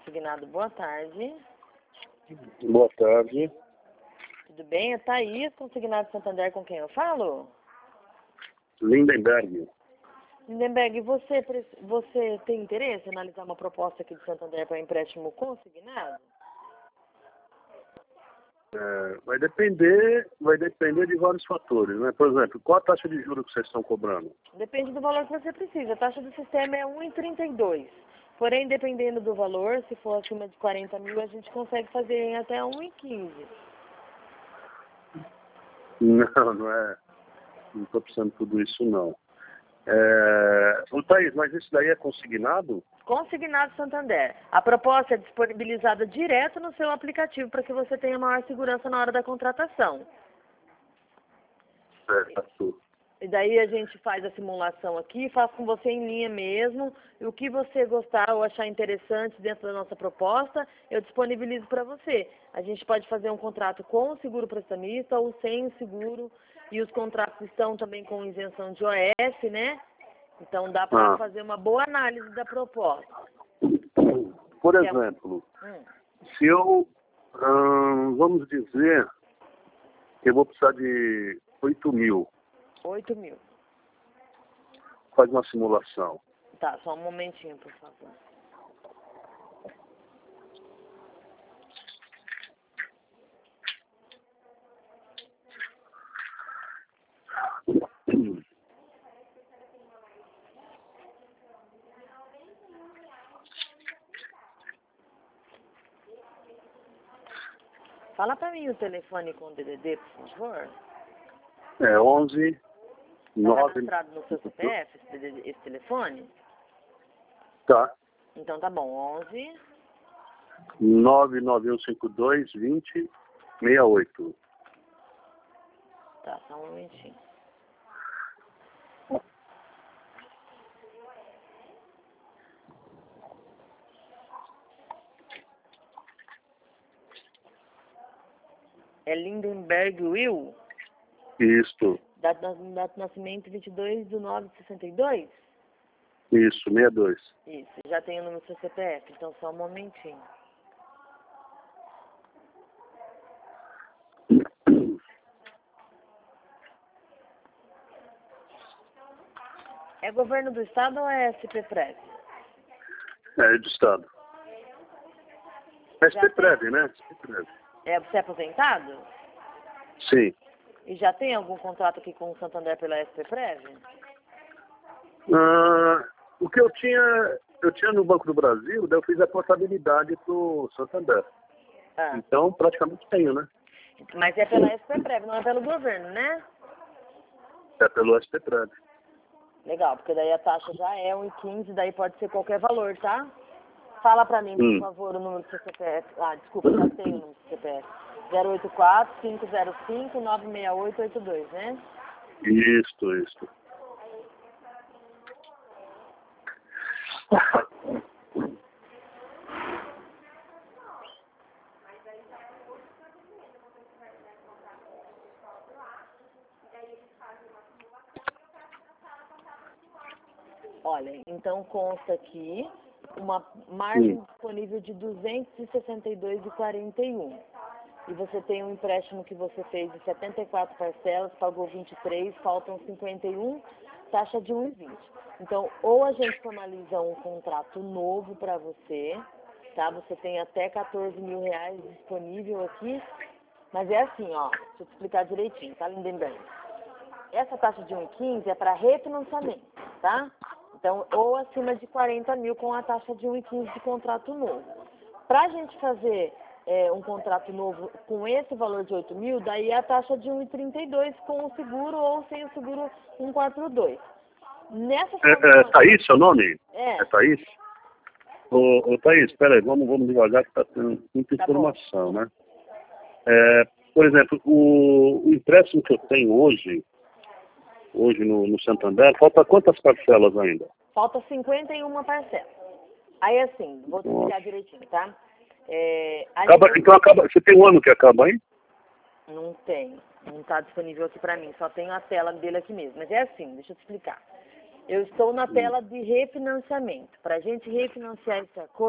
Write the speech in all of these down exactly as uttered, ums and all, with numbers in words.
Consignado, boa tarde. Boa tarde. Tudo bem? É Thaís, Consignado Santander, com quem eu falo? Lindenberg. Lindenberg, você, você tem interesse em analisar uma proposta aqui de Santander para empréstimo consignado? É, vai depender, vai depender de vários fatores, né? Por exemplo, qual a taxa de juros que vocês estão cobrando? Depende do valor que você precisa. A taxa do sistema é um vírgula trinta e dois. Porém, dependendo do valor, se for acima de quarenta mil, a gente consegue fazer em até um vírgula quinze. Não, não é. Não estou precisando de tudo isso, não. É, ô, Thaís, mas isso daí é consignado? Consignado Santander. A proposta é disponibilizada direto no seu aplicativo para que você tenha maior segurança na hora da contratação. Certo. E daí a gente faz a simulação aqui, faz com você em linha mesmo, e o que você gostar ou achar interessante dentro da nossa proposta, eu disponibilizo para você. A gente pode fazer um contrato com o seguro prestamista ou sem o seguro, e os contratos estão também com isenção de O S, né? Então dá para Ah. fazer uma boa análise da proposta. Por exemplo, Hum. se eu, hum, vamos dizer, que eu vou precisar de oito mil, oito mil. faz uma simulação. Tá, só um momentinho, por favor. Fala pra mim o telefone com o D D D, por favor. É onze, Tá nove... cadastrado no seu C P F, esse, D D D, esse telefone? Tá. Então tá bom, onze... nove nove um cinco dois, vinte, sessenta e oito. Tá, só um momentinho. É Lindenberg Will? Isso, Data de nascimento vinte e dois de nove de sessenta e dois? isso, sessenta e dois. Isso, já tenho no seu C P F, então só um momentinho. É governo do estado ou é S P Prev? É do Estado. S P Prev, né? S P Prev. É, você é aposentado? Sim. E já tem algum contrato aqui com o Santander pela S P Prev? Ah, o que eu tinha, eu tinha no Banco do Brasil, daí eu fiz a portabilidade pro Santander. Ah. Então, praticamente tenho, né? Mas é pela S P Prev, não é pelo governo, né? É pelo S P Prev. Legal, porque daí a taxa já é um vírgula quinze, daí pode ser qualquer valor, tá? Fala pra mim, por Hum. favor, o número do seu C P F. Ah, desculpa, já tenho o número do C P F. zero oito quatro, cinco zero cinco, nove seis oito oito dois, né? Isso, isso. Olha, então consta aqui uma margem Hum. disponível de duzentos e sessenta e dois vírgula quarenta e um. E você tem um empréstimo que você fez de setenta e quatro parcelas, pagou vinte e três, faltam cinquenta e um, taxa de um vírgula vinte. Então, ou a gente formaliza um contrato novo para você, tá? Você tem até quatorze mil reais disponível aqui, mas é assim, ó, deixa eu te explicar direitinho, tá, Lindenberg? Essa taxa de um vírgula quinze é para refinanciamento, tá? Então, ou acima de quarenta mil com a taxa de um vírgula quinze de contrato novo. Para a gente fazer é, um contrato novo com esse valor de oito mil, daí é a taxa de um vírgula trinta e dois com o seguro ou sem o seguro um vírgula quarenta e dois. Nessa É, é Thaís, seu nome? É. É Thaís? Ô, ô Thaís, espera aí, vamos, vamos devagar que está tendo muita Tá informação, né? É, por exemplo, o, o empréstimo que eu tenho hoje, hoje no, no Santander, falta quantas parcelas ainda? Falta cinquenta e uma parcelas. Aí assim, vou te explicar direitinho, tá? É, acaba, gente... Então acaba, você tem um ano que acaba aí? Não tem, não está disponível aqui para mim, só tenho a tela dele aqui mesmo. Mas é assim, deixa eu te explicar. Eu estou na tela de refinanciamento. Para a gente refinanciar esse acordo,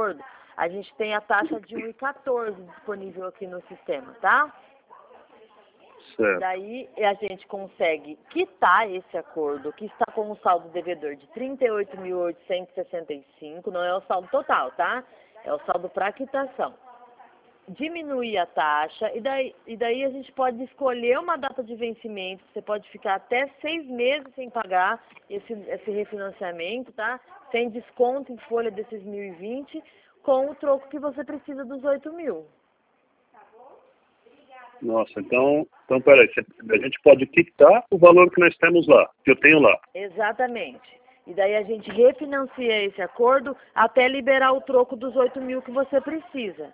a gente tem a taxa de um vírgula quatorze disponível aqui no sistema, tá? Certo. Daí a gente consegue quitar esse acordo, que está com um saldo devedor de trinta e oito mil oitocentos e sessenta e cinco, não é o saldo total, tá? É o saldo para quitação. Diminuir a taxa e daí, e daí a gente pode escolher uma data de vencimento. Você pode ficar até seis meses sem pagar esse, esse refinanciamento, tá? Sem desconto em folha desses mil e vinte, com o troco que você precisa dos oito mil. Nossa, então, então peraí, a gente pode quitar o valor que nós temos lá, que eu tenho lá. Exatamente. E daí a gente refinancia esse acordo até liberar o troco dos oito mil que você precisa.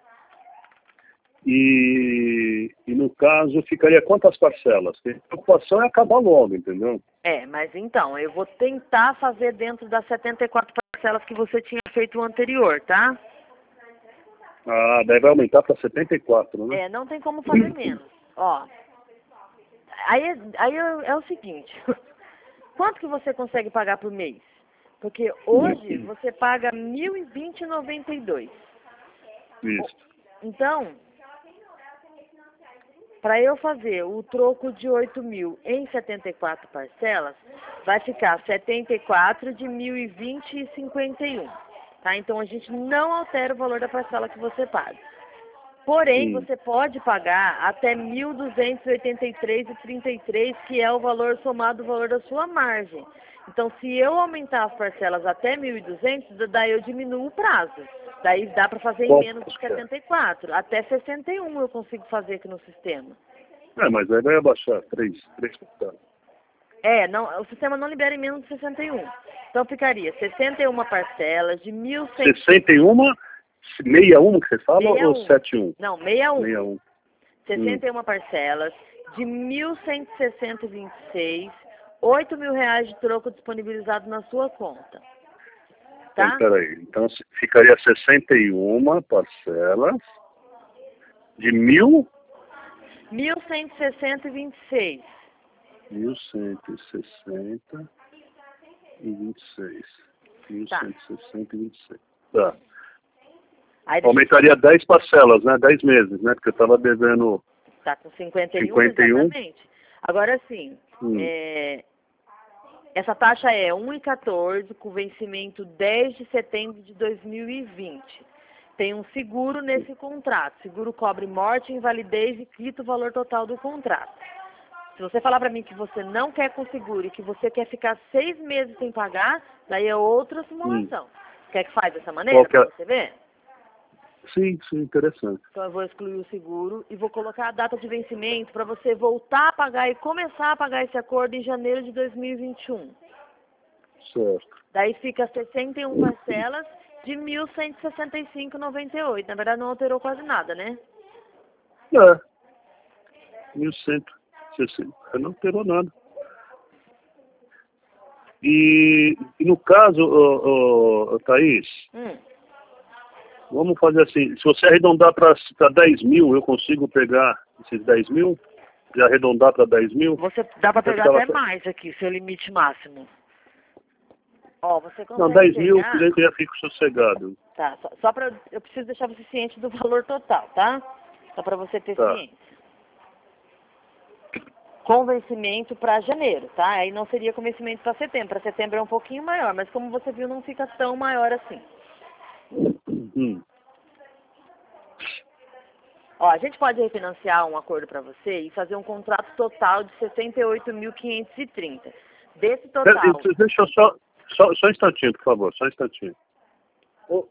E, e no caso, ficaria quantas parcelas? A preocupação é acabar logo, entendeu? É, mas então, eu vou tentar fazer dentro das setenta e quatro parcelas que você tinha feito o anterior, tá? Ah, daí vai aumentar para setenta e quatro, né? É, não tem como fazer menos. Ó, aí, aí é, é o seguinte, quanto que você consegue pagar por mês? Porque hoje você paga mil e vinte reais e noventa e dois centavos. Isso. Então, para eu fazer o troco de oito mil em setenta e quatro parcelas, vai ficar setenta e quatro de mil e vinte e cinquenta e um. Tá? Então a gente não altera o valor da parcela que você paga. Porém, Sim. você pode pagar até mil duzentos e oitenta e três reais e trinta e três centavos, que é o valor somado do valor da sua margem. Então, se eu aumentar as parcelas até mil e duzentos, daí eu diminuo o prazo. Daí dá para fazer em Qual menos de que é? setenta e quatro. Até sessenta e um eu consigo fazer aqui no sistema. É, mas aí vai abaixar três, três parcelas. É, não, o sistema não libera em menos de sessenta e um. Então ficaria sessenta e uma parcelas de mil e cem... sessenta e um, sessenta e um que você fala sessenta e um. ou setenta e um? Não, sessenta e um. sessenta e um. sessenta e uma parcelas de mil cento e sessenta e vinte e seis, oito mil reais de troco disponibilizado na sua conta. Tá? Então, peraí. Então ficaria sessenta e uma parcelas de mil... mil cento e sessenta e vinte e seis. mil cento e sessenta e vinte e seis. mil cento e sessenta e vinte e seis. Tá. Aí Aumentaria dez parcelas, né? dez meses, né? Porque eu estava devendo... Tá com cinquenta e um, cinquenta e um. exatamente. Agora sim, Hum. é, essa taxa é um vírgula quatorze, com vencimento dez de setembro de dois mil e vinte. Tem um seguro nesse contrato. Seguro cobre morte, invalidez e quita o valor total do contrato. Se você falar para mim que você não quer com seguro e que você quer ficar seis meses sem pagar, daí é outra simulação. Hum. Quer que faz dessa maneira Qual que é? para você ver? Sim, sim, interessante. Então eu vou excluir o seguro e vou colocar a data de vencimento para você voltar a pagar e começar a pagar esse acordo em janeiro de dois mil e vinte e um. Certo. Daí fica sessenta e uma parcelas de mil cento e sessenta e cinco reais e noventa e oito centavos. Na verdade não alterou quase nada, né? É. mil cento e sessenta. Não alterou nada. E, e no caso, ô, ô, Thaís, Hum. vamos fazer assim, se você arredondar para dez mil, eu consigo pegar esses dez mil? E arredondar para dez mil? Você dá para pegar ficava... até mais aqui, seu limite máximo. Ó, você consegue Não, dez pegar... mil, eu já fico sossegado. Tá, só, só para... Eu preciso deixar você ciente do valor total, tá? Só para você ter Tá. ciência. Com vencimento para janeiro, tá? Aí não seria com vencimento para setembro. Para setembro é um pouquinho maior, mas como você viu, não fica tão maior assim. Hum. Ó, a gente pode refinanciar um acordo para você e fazer um contrato total de sessenta e oito mil quinhentos e trinta. Desse total... Deixa eu só, só... Só um instantinho, por favor. Só um instantinho. Oh.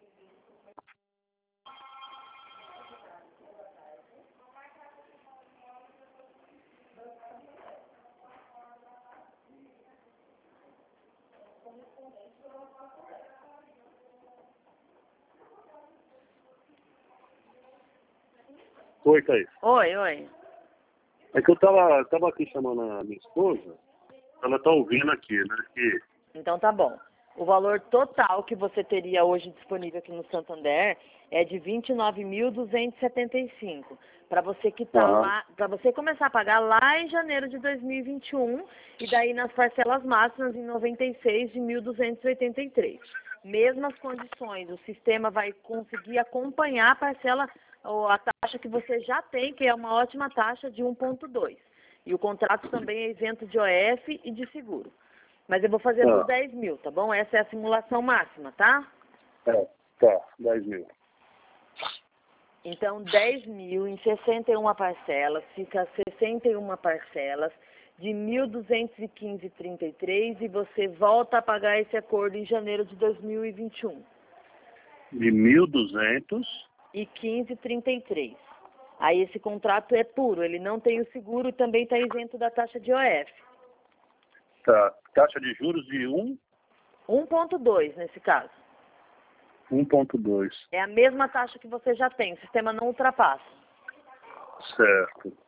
Oi, Thaís. Oi, oi. É que eu tava, tava aqui chamando a minha esposa, ela tá ouvindo aqui, né? Que... Então tá bom. O valor total que você teria hoje disponível aqui no Santander é de vinte e nove mil duzentos e setenta e cinco. Para você quitar Uhum. lá, para você começar a pagar lá em janeiro de dois mil e vinte e um e daí nas parcelas máximas em noventa e seis de mil duzentos e oitenta e três. mesmas condições. O sistema vai conseguir acompanhar a parcela, ou a taxa que você já tem, que é uma ótima taxa de um ponto dois. E o contrato também é isento de O F e de seguro. Mas eu vou fazer Tá. por dez mil, tá bom? Essa é a simulação máxima, tá? É, tá, dez mil. Então, dez mil em sessenta e uma parcelas, fica sessenta e uma parcelas de mil duzentos e quinze vírgula trinta e três e você volta a pagar esse acordo em janeiro de dois mil e vinte e um. De mil duzentos E quinze vírgula trinta e três. Aí esse contrato é puro, ele não tem o seguro e também está isento da taxa de O F. Tá, taxa de juros de um um ponto dois nesse caso. um ponto dois. É a mesma taxa que você já tem, o sistema não ultrapassa. Certo.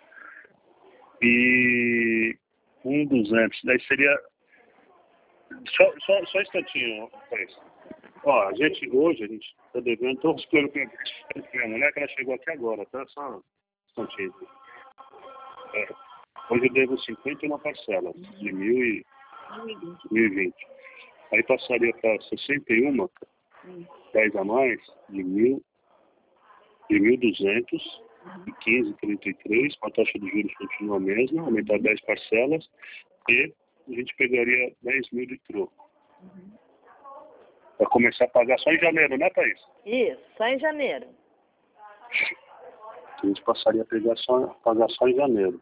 E um duzentos, daí seria... Só, só, só um instantinho, Thaís. Ó, a gente, hoje, a gente está devendo todos pelo que a mulher que ela chegou aqui agora, tá? Só um instantinho. É, hoje eu devo cinquenta e uma parcelas de mil e vinte. Aí passaria para sessenta e uma, dez a mais, de mil, de mil duzentos e quinze vírgula trinta e três, com a taxa de juros continua a mesma, aumentar dez parcelas, e a gente pegaria dez mil de troco. Para começar a pagar só em janeiro, né, Thaís? Isso, só em janeiro. A gente passaria a pegar só, pagar só em janeiro.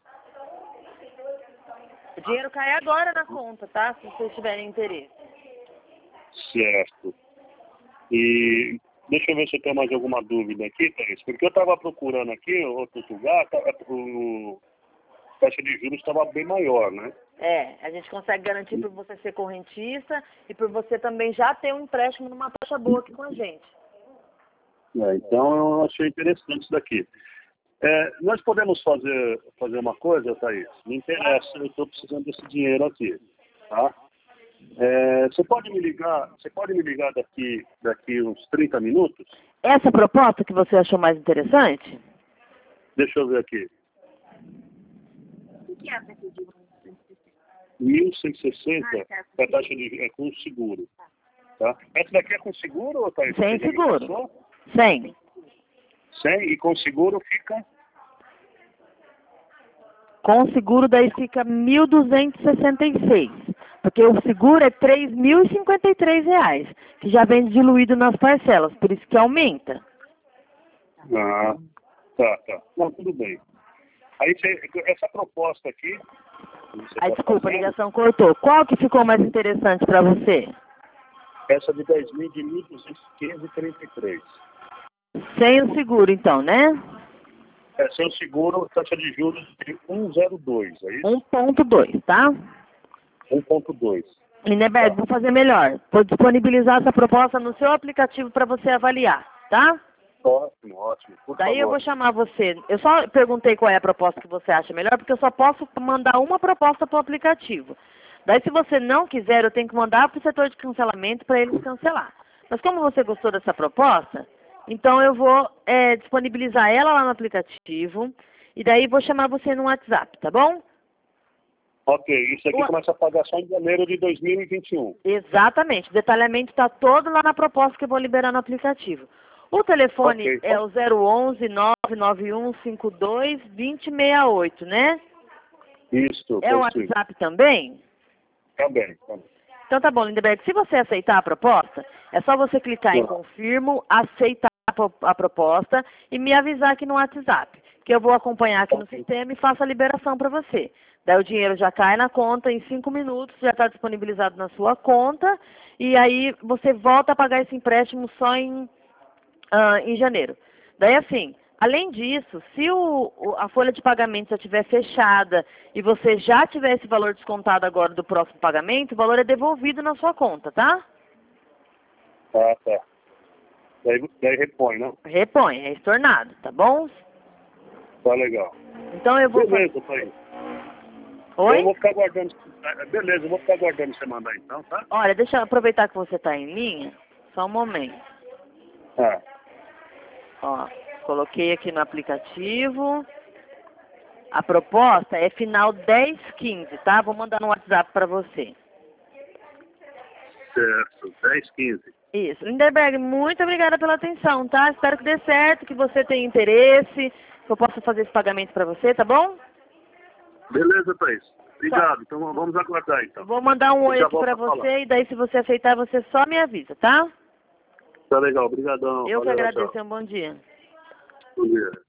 O dinheiro cai agora na conta, tá? Se vocês tiverem interesse. Certo. E deixa eu ver se eu tenho mais alguma dúvida aqui, Thaís. Porque eu estava procurando aqui, o Tutugá, o taxa de juros estava bem maior, né? É, a gente consegue garantir por você ser correntista e por você também já ter um empréstimo numa taxa boa aqui com a gente. É, então eu achei interessante isso daqui. É, nós podemos fazer, fazer uma coisa, Thaís? Me interessa, eu estou precisando desse dinheiro aqui, tá? É, você pode me ligar, você pode me ligar daqui, daqui uns trinta minutos? Essa proposta que você achou mais interessante? Deixa eu ver aqui. O que é essa pedido? mil cento e sessenta é a taxa de é com seguro. Tá? Essa daqui é com seguro ou Thaís? Sem seguro. Sem. Sem, e com seguro fica? Com seguro daí fica mil duzentos e sessenta e seis. Porque o seguro é três mil e cinquenta e três reais, que já vem diluído nas parcelas, por isso que aumenta. Ah, tá, tá. Não, tudo bem. Aí você, essa proposta aqui... Aí, tá desculpa, fazendo, a ligação cortou. Qual que ficou mais interessante para você? Essa de dez mil, de mil duzentos e quinze vírgula trinta e três. Sem o seguro, então, né? É, sem o seguro, taxa de juros de um vírgula zero dois, é isso? um ponto dois, tá? um ponto dois. Lindeberg, vou fazer melhor. Vou disponibilizar essa proposta no seu aplicativo para você avaliar, tá? Ótimo, ótimo. Por Daí favor. eu vou chamar você. Eu só perguntei qual é a proposta que você acha melhor, porque eu só posso mandar uma proposta para o aplicativo. Daí, se você não quiser, eu tenho que mandar para o setor de cancelamento para eles cancelar. Mas como você gostou dessa proposta, então eu vou é, disponibilizar ela lá no aplicativo e daí vou chamar você no WhatsApp, tá bom? Ok, isso aqui o... começa a pagar só em janeiro de dois mil e vinte e um. Exatamente, o detalhamento está todo lá na proposta que eu vou liberar no aplicativo. O telefone okay. é o zero onze, nove nove um cinco dois, dois zero seis oito, né? Isso. É o WhatsApp também? Também, também. Então tá bom, Lindeberg, se você aceitar a proposta, é só você clicar Sim. em confirmo, aceitar a proposta e me avisar aqui no WhatsApp, que eu vou acompanhar aqui okay. no sistema e faço a liberação para você. Daí o dinheiro já cai na conta em cinco minutos, já está disponibilizado na sua conta, e aí você volta a pagar esse empréstimo só em... Uh, em janeiro. Daí assim, além disso, se o, o, a folha de pagamento já estiver fechada e você já tiver esse valor descontado agora do próximo pagamento, o valor é devolvido na sua conta, tá? Ah, tá. Daí, daí repõe, não? Repõe, é estornado, tá bom? Tá legal. Então eu vou... Beleza, Thaís. Oi? Eu vou ficar aguardando. Beleza, eu vou ficar aguardando você mandar então, tá? Olha, deixa eu aproveitar que você está em linha, só um momento. Ah. Ó, coloquei aqui no aplicativo. A proposta é final dez quinze, tá? Vou mandar no WhatsApp para você. Certo, dez, quinze. Isso. Lindenberg, muito obrigada pela atenção, tá? Espero que dê certo, que você tenha interesse, que eu possa fazer esse pagamento para você, tá bom? Beleza, Thaís. Obrigado. Tá. Então vamos aguardar, então. Vou mandar um oi Já aqui para volto a falar. você e daí se você aceitar, você só me avisa, tá? Tá legal, obrigadão. Eu que Valeu, agradeço, tchau. um bom dia. Bom dia.